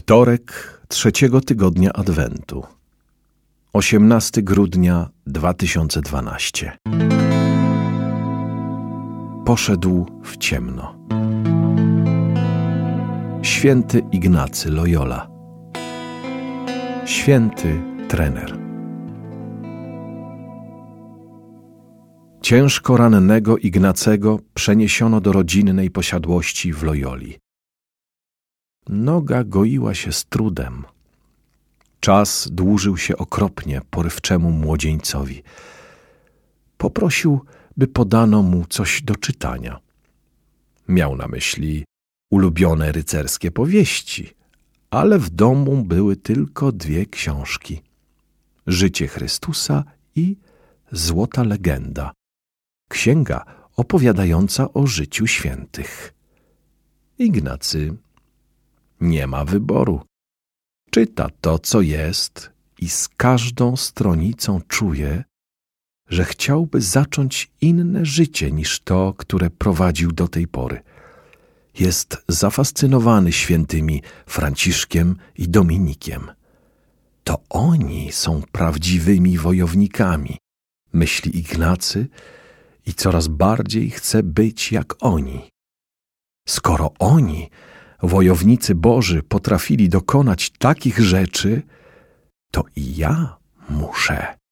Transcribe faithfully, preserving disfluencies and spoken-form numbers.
Wtorek trzeciego tygodnia Adwentu, osiemnastego grudnia dwa tysiące dwunastego. Poszedł w ciemno. Święty Ignacy Loyola. Święty trener. Ciężko rannego Ignacego przeniesiono do rodzinnej posiadłości w Loyoli. Noga goiła się z trudem. Czas dłużył się okropnie porywczemu młodzieńcowi. Poprosił, by podano mu coś do czytania. Miał na myśli ulubione rycerskie powieści, ale w domu były tylko dwie książki: Życie Chrystusa i Złota legenda, księga opowiadająca o życiu świętych. Ignacy nie ma wyboru. Czyta to, co jest, i z każdą stronicą czuje, że chciałby zacząć inne życie niż to, które prowadził do tej pory. Jest zafascynowany świętymi Franciszkiem i Dominikiem. To oni są prawdziwymi wojownikami, myśli Ignacy, i coraz bardziej chce być jak oni. Skoro oni, wojownicy Boży, potrafili dokonać takich rzeczy, to i ja muszę.